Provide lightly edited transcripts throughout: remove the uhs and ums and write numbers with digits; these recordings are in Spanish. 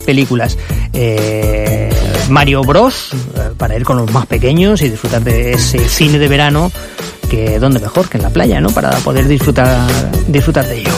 películas. Mario Bros, para ir con los más pequeños y disfrutar de ese cine de verano, que dónde mejor que en la playa, ¿no? Para poder disfrutar de ello.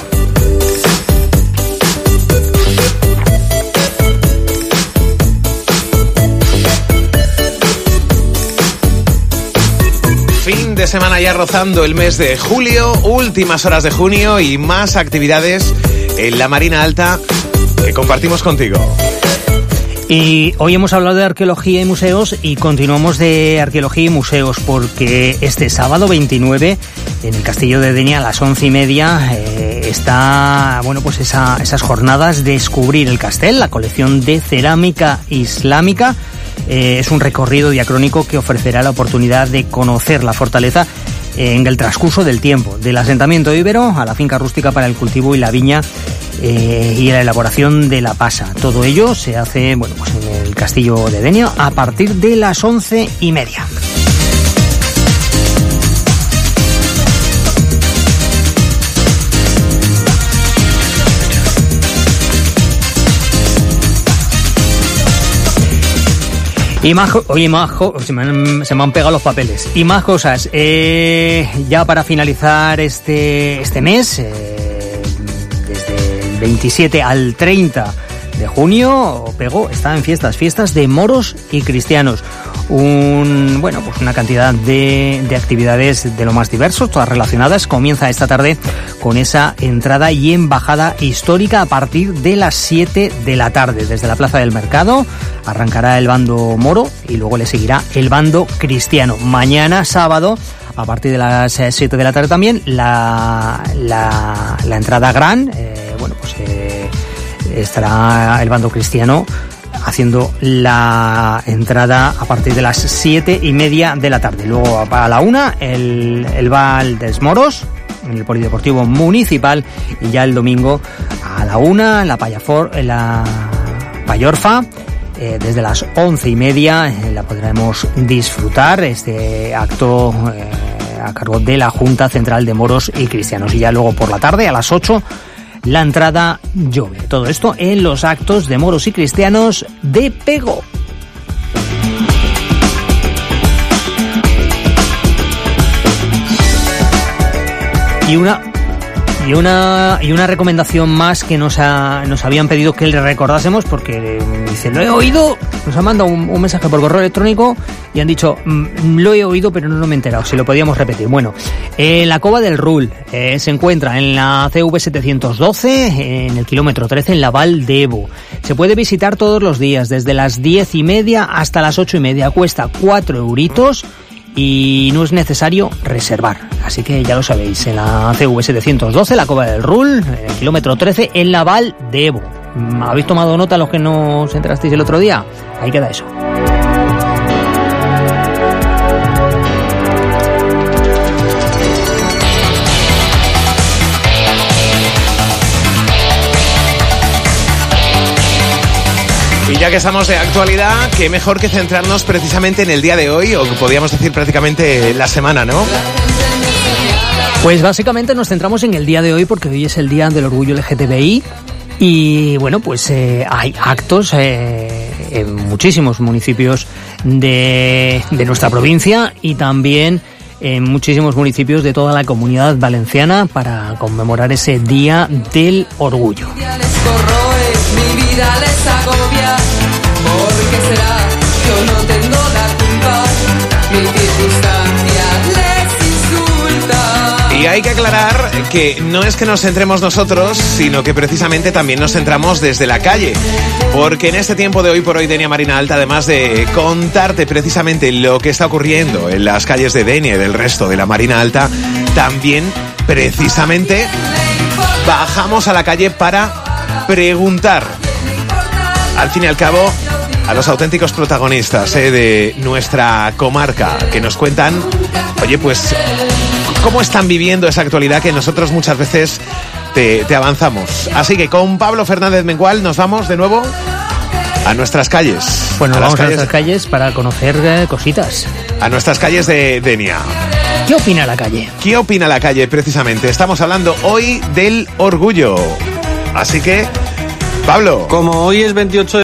Fin de semana ya rozando el mes de julio, últimas horas de junio y más actividades en la Marina Alta que compartimos contigo. Y hoy hemos hablado de arqueología y museos y continuamos de arqueología y museos porque este sábado 29 en el Castillo de Denia a las 11:30 está, bueno, pues esas jornadas de descubrir el Castell, la colección de cerámica islámica. Es un recorrido diacrónico que ofrecerá la oportunidad de conocer la fortaleza en el transcurso del tiempo, del asentamiento íbero a la finca rústica para el cultivo y la viña y la elaboración de la pasa. Todo ello se hace, bueno, pues en el Castillo de Denia a partir de las 11:30. Y más, se me han pegado los papeles. Y más cosas. Ya para finalizar este mes, desde el 27 al 30 de junio, Pego está en fiestas de moros y cristianos. Una cantidad de actividades de lo más diversos, todas relacionadas. Comienza esta tarde con esa entrada y embajada histórica a partir de las 7 de la tarde. Desde la Plaza del Mercado arrancará el bando moro y luego le seguirá el bando cristiano. Mañana sábado, a partir de las 7 de la tarde también, la entrada gran, estará el bando cristiano haciendo la entrada a partir de las 7:30 de la tarde. Luego a la 1 el Val des Moros en el Polideportivo Municipal y ya el domingo a la 1 la Pallorfa. Desde las 11:30 la podremos disfrutar, este acto a cargo de la Junta Central de Moros y Cristianos. Y ya luego por la tarde a las 8 la entrada Llove. Todo esto en los actos de moros y cristianos de Pego. Y una recomendación más que nos habían pedido que le recordásemos, porque dice, lo he oído, nos han mandado un mensaje por correo electrónico y han dicho, lo he oído pero no me he enterado, si lo podíamos repetir. Bueno, la Cova del Rul se encuentra en la CV 712, en el kilómetro 13, en la Val d'Ebo. Se puede visitar todos los días, desde las 10:30 hasta las 8:30, cuesta 4 euritos. Y no es necesario reservar, así que ya lo sabéis, en la CV 712, la Cova del Rul, en el kilómetro 13, en la Val d'Ebo. ¿Habéis tomado nota los que nos enterasteis el otro día? Ahí queda eso. Y ya que estamos de actualidad, qué mejor que centrarnos precisamente en el día de hoy, o podríamos decir prácticamente la semana, ¿no? Pues básicamente nos centramos en el día de hoy porque hoy es el Día del Orgullo LGTBI y bueno, pues hay actos en muchísimos municipios de nuestra provincia y también en muchísimos municipios de toda la Comunidad Valenciana para conmemorar ese Día del Orgullo. Mi vida les agobia, ¿por qué será? Yo no tengo la culpa, mi circunstancia les insulta. Y hay que aclarar que no es que nos centremos nosotros, sino que precisamente también nos centramos desde la calle, porque en este tiempo de hoy por hoy Denia Marina Alta, además de contarte precisamente lo que está ocurriendo en las calles de Denia y del resto de la Marina Alta, también precisamente bajamos a la calle para preguntar, al fin y al cabo, a los auténticos protagonistas de nuestra comarca, que nos cuentan, oye, pues, cómo están viviendo esa actualidad que nosotros muchas veces te avanzamos. Así que con Pablo Fernández Mengual nos vamos de nuevo a nuestras calles. Bueno, vamos a nuestras calles para conocer cositas. A nuestras calles de Denia. ¿Qué opina la calle? ¿Qué opina la calle, precisamente? Estamos hablando hoy del orgullo. Así que, Pablo. Como hoy es 28